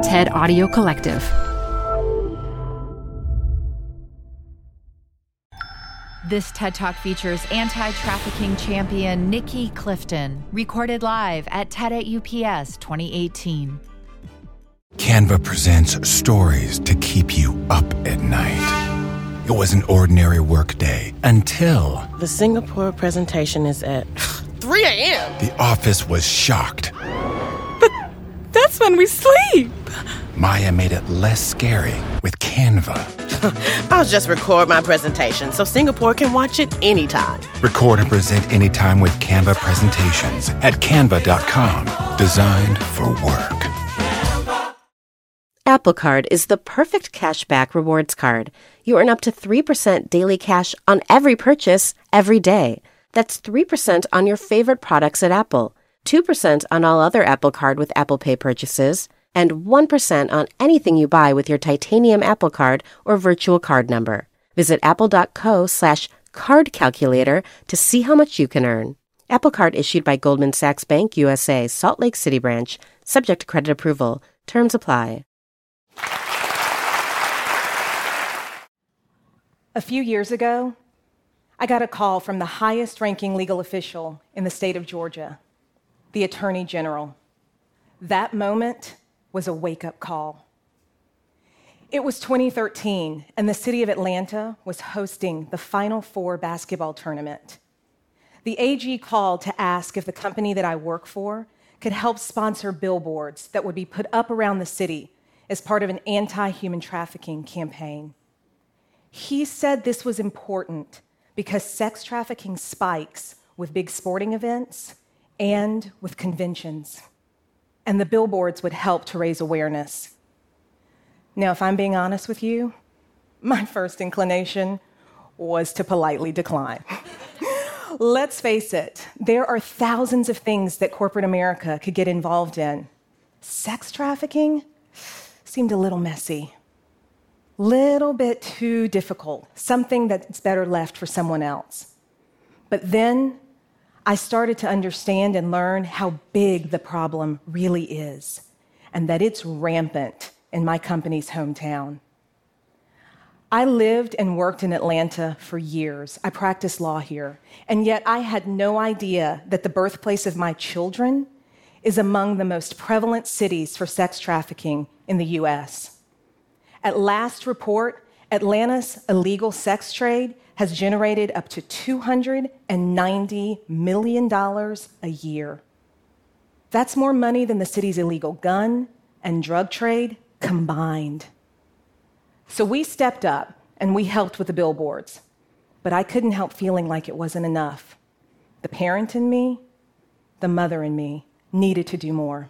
TED Audio Collective. This TED Talk features anti-trafficking champion Nikki Clifton, recorded live at TED at UPS 2018. Canva presents stories to keep you up at night. It was an ordinary workday until... The Singapore presentation is at 3 a.m. The office was shocked. But that's when we sleep. Maya made it less scary with Canva. I'll just record my presentation so Singapore can watch it anytime. Record and present anytime with Canva presentations at canva.com. Designed for work. Apple Card is the perfect cashback rewards card. You earn up to 3% daily cash on every purchase, every day. That's 3% on your favorite products at Apple, 2% on all other Apple Card with Apple Pay purchases, and 1% on anything you buy with your titanium Apple Card or virtual card number. Visit apple.co/card calculator to see how much you can earn. Apple Card issued by Goldman Sachs Bank USA, Salt Lake City branch, subject to credit approval. Terms apply. A few years ago, I got a call from the highest-ranking legal official in the state of Georgia, the Attorney General. That moment was a wake-up call. It was 2013, and the city of Atlanta was hosting the Final Four basketball tournament. The AG called to ask if the company that I work for could help sponsor billboards that would be put up around the city as part of an anti-human trafficking campaign. He said this was important because sex trafficking spikes with big sporting events and with conventions, and the billboards would help to raise awareness. Now, if I'm being honest with you, my first inclination was to politely decline. Let's face it, there are thousands of things that corporate America could get involved in. Sex trafficking seemed a little messy. Little bit too difficult, something that's better left for someone else. But then I started to understand and learn how big the problem really is, and that it's rampant in my company's hometown. I lived and worked in Atlanta for years. I practiced law here, and yet I had no idea that the birthplace of my children is among the most prevalent cities for sex trafficking in the US. At last report, Atlanta's illegal sex trade has generated up to $290 million a year. That's more money than the city's illegal gun and drug trade combined. So we stepped up and we helped with the billboards, but I couldn't help feeling like it wasn't enough. The parent in me, the mother in me, needed to do more.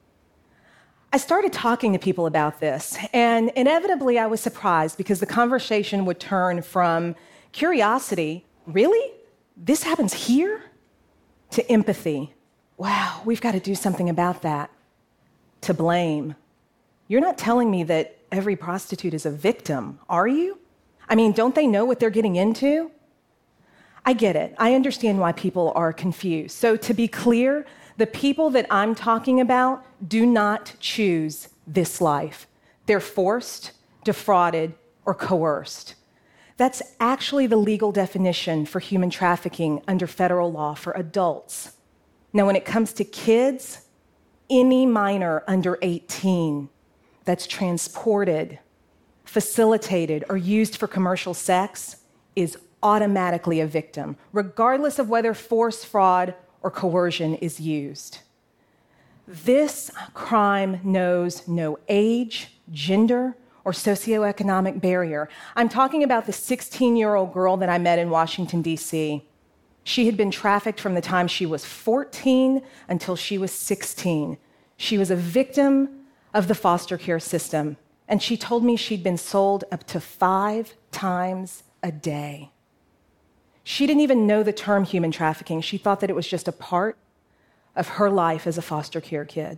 I started talking to people about this, and inevitably I was surprised because the conversation would turn from curiosity, really? This happens here? To empathy. Wow, we've got to do something about that. To blame. You're not telling me that every prostitute is a victim, are you? I mean, don't they know what they're getting into? I get it. I understand why people are confused. So to be clear, the people that I'm talking about do not choose this life. They're forced, defrauded, or coerced. That's actually the legal definition for human trafficking under federal law for adults. Now, when it comes to kids, any minor under 18 that's transported, facilitated, or used for commercial sex is automatically a victim, regardless of whether force, fraud, or coercion is used. This crime knows no age, gender, or socioeconomic barrier. I'm talking about the 16-year-old girl that I met in Washington, D.C. She had been trafficked from the time she was 14 until she was 16. She was a victim of the foster care system, and she told me she'd been sold up to 5 times a day. She didn't even know the term human trafficking. She thought that it was just a part of her life as a foster care kid.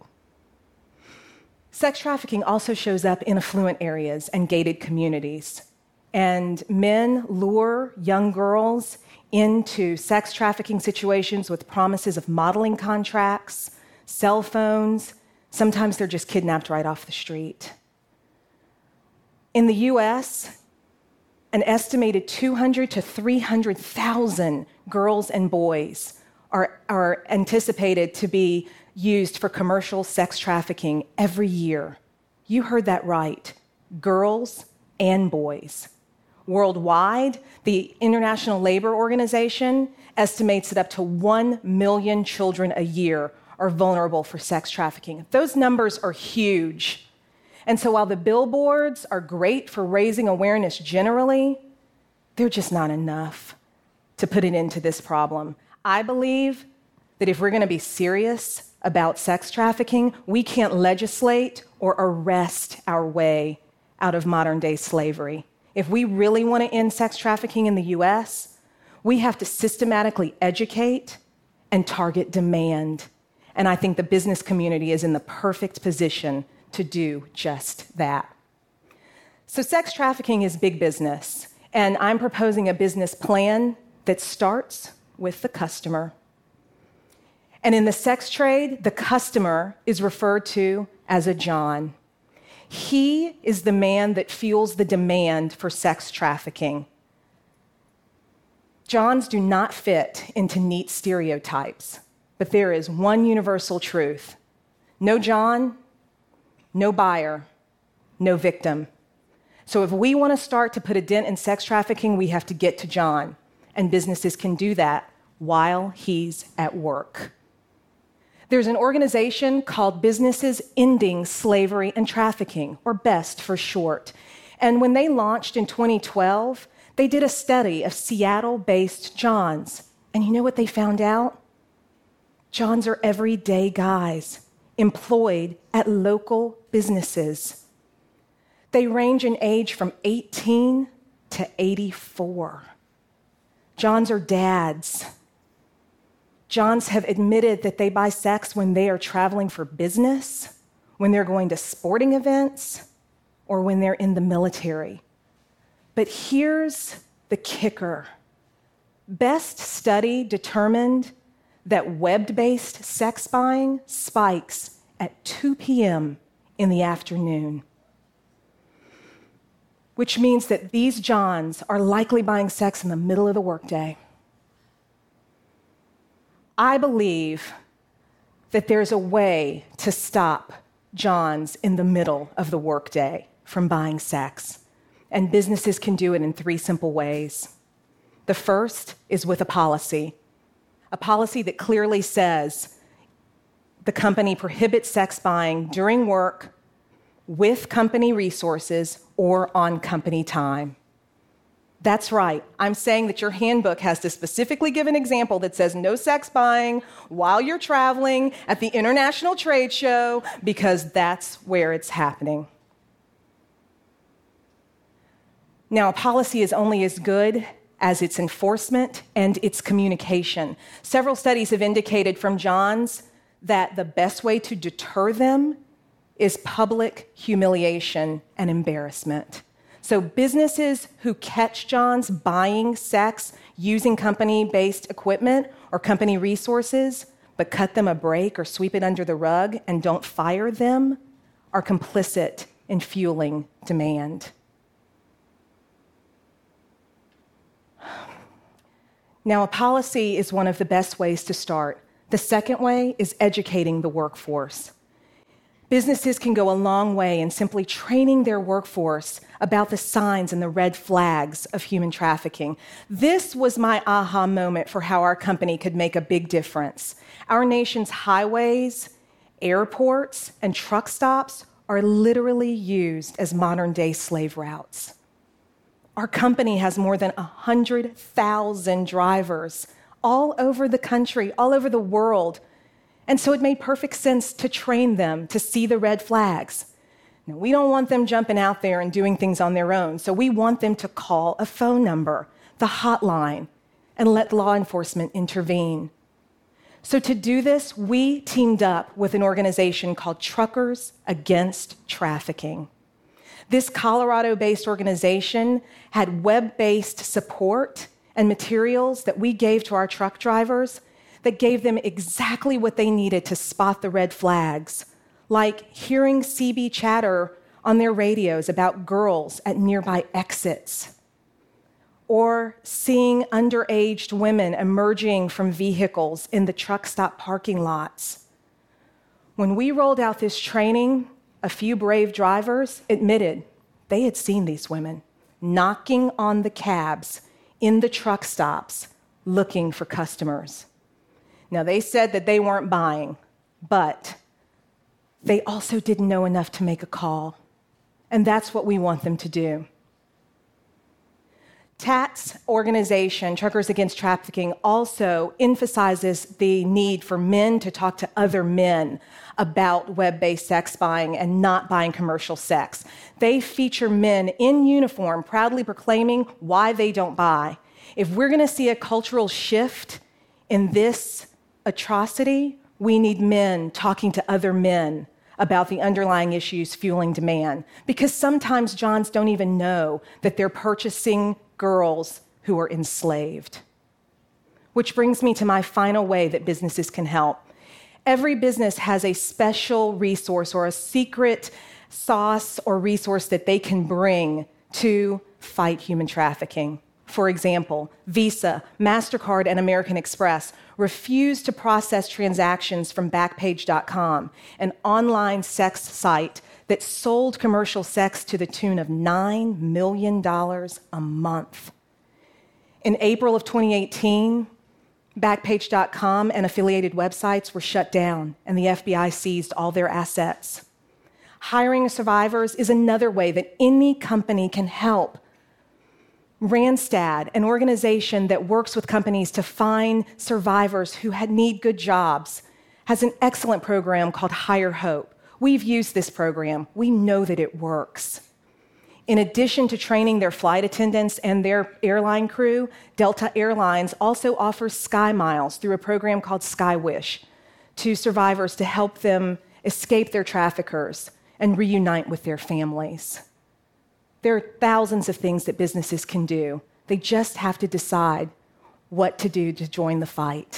Sex trafficking also shows up in affluent areas and gated communities. And men lure young girls into sex trafficking situations with promises of modeling contracts, cell phones, Sometimes they're just kidnapped right off the street. In the US, an estimated 200 to 300,000 girls and boys are anticipated to be used for commercial sex trafficking every year. You heard that right, girls and boys. Worldwide, the International Labor Organization estimates that up to 1 million children a year are vulnerable for sex trafficking. Those numbers are huge. And so while the billboards are great for raising awareness generally, they're just not enough to put an end to this problem. I believe that if we're going to be serious about sex trafficking, we can't legislate or arrest our way out of modern-day slavery. If we really want to end sex trafficking in the US, we have to systematically educate and target demand. And I think the business community is in the perfect position to do just that. So sex trafficking is big business, and I'm proposing a business plan that starts with the customer. And in the sex trade, the customer is referred to as a John. He is the man that fuels the demand for sex trafficking. Johns do not fit into neat stereotypes, but there is one universal truth. No John, no buyer, no victim. So if we want to start to put a dent in sex trafficking, we have to get to John, and businesses can do that while he's at work. There's an organization called Businesses Ending Slavery and Trafficking, or BEST for short. And when they launched in 2012, they did a study of Seattle-based Johns. And you know what they found out? Johns are everyday guys employed at local businesses. They range in age from 18 to 84. Johns are dads. Johns have admitted that they buy sex when they are traveling for business, when they're going to sporting events, or when they're in the military. But here's the kicker. BEST study determined that web-based sex buying spikes at 2 p.m. in the afternoon, which means that these Johns are likely buying sex in the middle of the workday. I believe that there's a way to stop Johns in the middle of the workday from buying sex, and businesses can do it in 3 simple ways. The first is with a policy that clearly says the company prohibits sex buying during work, with company resources, or on company time. That's right. I'm saying that your handbook has to specifically give an example that says no sex buying while you're traveling at the International Trade Show, because that's where it's happening. Now, a policy is only as good as its enforcement and its communication. Several studies have indicated from Johns that the best way to deter them is public humiliation and embarrassment. So businesses who catch Johns buying sex using company-based equipment or company resources, but cut them a break or sweep it under the rug and don't fire them, are complicit in fueling demand. Now, a policy is one of the best ways to start. The second way is educating the workforce. Businesses can go a long way in simply training their workforce about the signs and the red flags of human trafficking. This was my aha moment for how our company could make a big difference. Our nation's highways, airports, and truck stops are literally used as modern-day slave routes. Our company has more than 100,000 drivers all over the country, all over the world. And so it made perfect sense to train them to see the red flags. Now, we don't want them jumping out there and doing things on their own, so we want them to call a phone number, the hotline, and let law enforcement intervene. So to do this, we teamed up with an organization called Truckers Against Trafficking. This Colorado-based organization had web-based support and materials that we gave to our truck drivers that gave them exactly what they needed to spot the red flags, like hearing CB chatter on their radios about girls at nearby exits, or seeing underage women emerging from vehicles in the truck stop parking lots. When we rolled out this training, a few brave drivers admitted they had seen these women knocking on the cabs in the truck stops looking for customers. Now, they said that they weren't buying, but they also didn't know enough to make a call. And that's what we want them to do. TAT's organization, Truckers Against Trafficking, also emphasizes the need for men to talk to other men about web-based sex buying and not buying commercial sex. They feature men in uniform proudly proclaiming why they don't buy. If we're going to see a cultural shift in this atrocity, we need men talking to other men about the underlying issues fueling demand. Because sometimes Johns don't even know that they're purchasing girls who are enslaved. Which brings me to my final way that businesses can help. Every business has a special resource or a secret sauce or resource that they can bring to fight human trafficking. For example, Visa, MasterCard, and American Express refused to process transactions from Backpage.com, an online sex site that sold commercial sex to the tune of $9 million a month. In April of 2018, Backpage.com and affiliated websites were shut down, and the FBI seized all their assets. Hiring survivors is another way that any company can help. Randstad, an organization that works with companies to find survivors who need good jobs, has an excellent program called Hire Hope. We've used this program. We know that it works. In addition to training their flight attendants and their airline crew, Delta Airlines also offers Sky Miles through a program called SkyWish to survivors to help them escape their traffickers and reunite with their families. There are thousands of things that businesses can do. They just have to decide what to do to join the fight.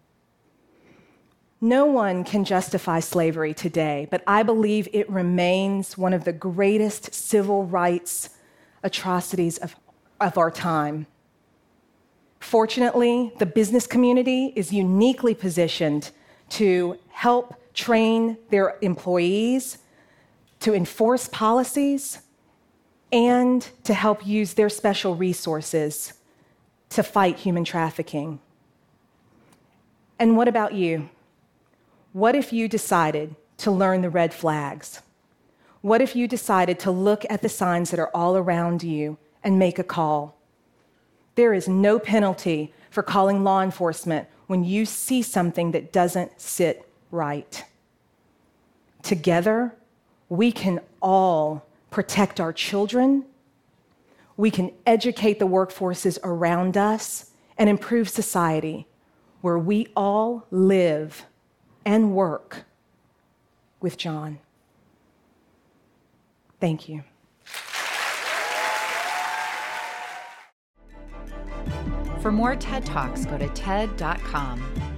No one can justify slavery today, but I believe it remains one of the greatest civil rights atrocities of our time. Fortunately, the business community is uniquely positioned to help train their employees, to enforce policies, and to help use their special resources to fight human trafficking. And what about you? What if you decided to learn the red flags? What if you decided to look at the signs that are all around you and make a call? There is no penalty for calling law enforcement when you see something that doesn't sit right. Together, we can all protect our children, we can educate the workforces around us, and improve society where we all live and work with John. Thank you. For more TED Talks, go to TED.com.